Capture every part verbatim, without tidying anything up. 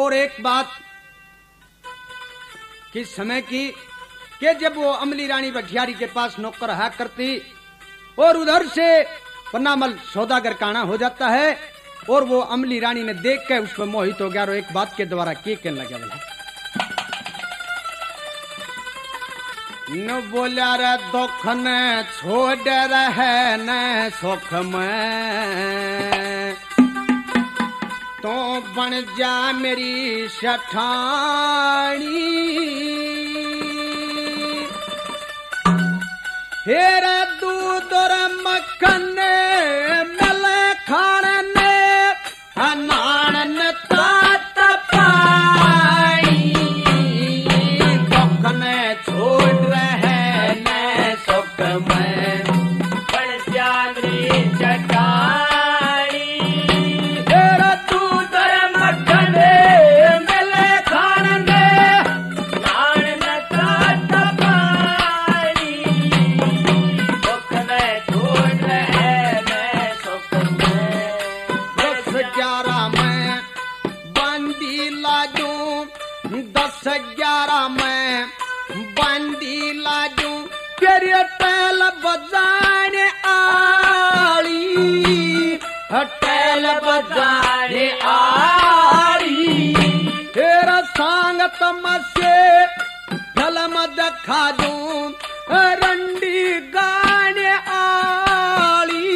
और एक बात किस समय की कि जब वो अमली रानी भठियारी के पास नौकर रहा करती और उधर से पन्नामल सौदागर काना हो जाता है और वो अमली रानी ने देख के उस पर मोहित हो गया और एक बात के द्वारा के कहने लगे बोला न बोला रे दुख ने छोड़ रहे न सुख में तो बन जा मेरी शठानी हेरा दूध और मक्खन मिले खाने नान तात पानी दुख ने छोड़ रहे न सुख में बन जा मेरी शठानी हेरा दूध और मक्खन मिले खाने नान तात पानी दुख ने छोड़ रहे न सुख में दस ग्यारह में बंदी लाजू दस ग्यारह में बंदी लाजू तेरे टैल बजाने आली टैल बजाने आली तेरा सांगत मसे फिल्म दिखा दूं रंडी गाने आली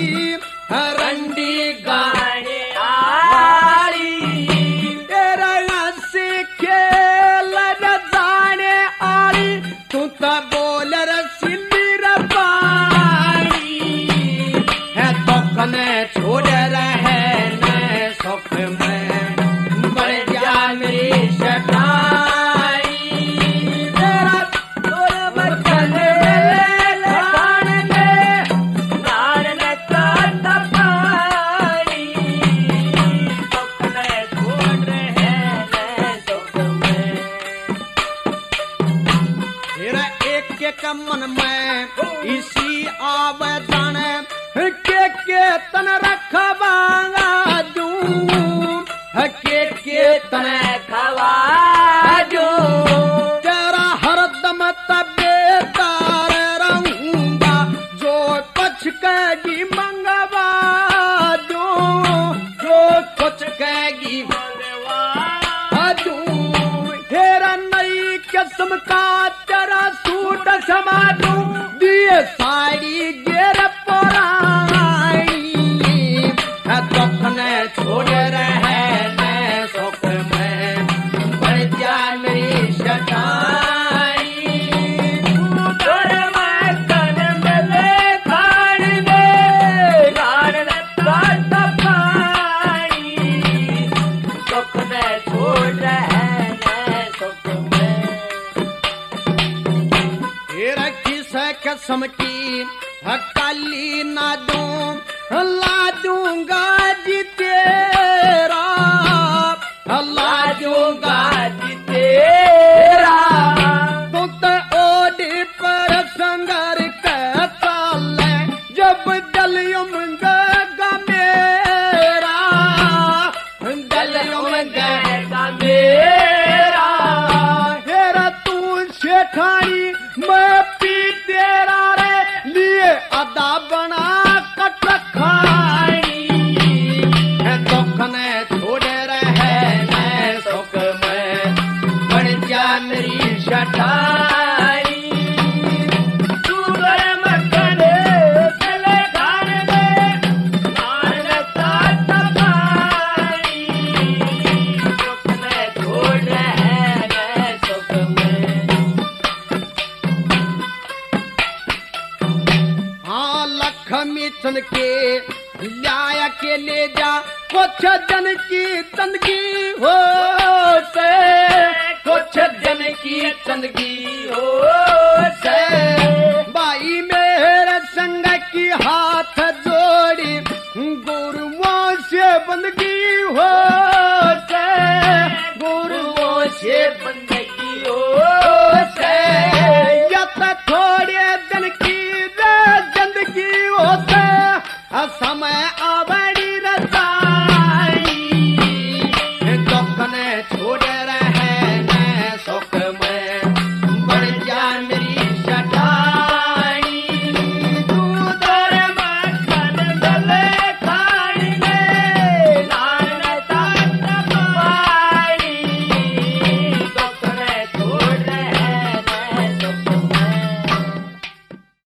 रंडी गाने आली तेरा हंसी खेल जाने आली तू तो बोल रसीली रबानी है दुख ने छोड़ रहे न सुख में बढ़ जा मेरी शठाई तेरा तोर बचन खान में नान तात पानी दुख ने छोड़ रहे न सुख में तेरा एक के कमन में इसी आवेदन के के तन रखवांगा दूं के के तन खवा दूं तेरा हरदम तबेदार रहूंगा जो कुछ कहेगी मंगवा दूं जो कुछ कहेगी मंगवा दूं तेरा नई किस्म का तेरा सूट समा दूं दिए साड़ी गेर पुरानी दुख ने छोड़ रहे न सुख में बढ़ जा मेरी शठाई तोर मक्खन मिले खाने नान तात पानी दुख ने छोड़ रहे न सुख में तेरा किस कसम की हकाली ना दूं ला दूंगा जी तेरा ला दूंगा जी तेरा तू तो ओढ़ी पर संगर का चाल जब दलियुम गगा मेरा दलियुम गगा मेरा तेरा तू शेठानी मैं पी तेरा रे लिए अदा बना कट खानी दुख ने छोड़ रहे न सुख में बढ़ जा मेरी शठाई तू गर मक्खन चले खाने नान तात पानी दुख ने छोड़ रहे न सुख में हाँ लक्ष्मी चंद के लाया के ले जा कुछ जन की चंदगी हो से कुछ जन की चंदगी हो से बाई मेरे संग की हाथ जोड़ी गुरुओं से बंदगी हो से गुरुओं से बंदगी हो से या तो थोड़े दिन की जिंदगी होते समय आवड़ी रचाई दुख ने छोड़ रे